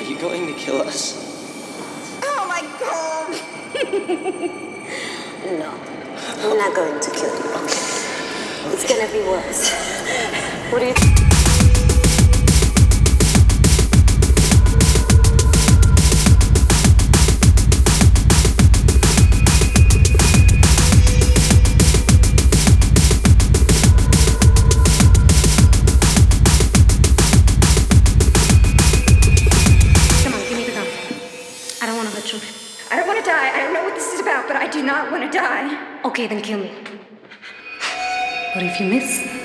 you going to kill us? Oh my God! No, I'm not going to kill you. Okay. It's gonna be worse. What do you I don't want to die. I don't know what this is about, but I do not want to die. Okay, then kill me. What if you miss?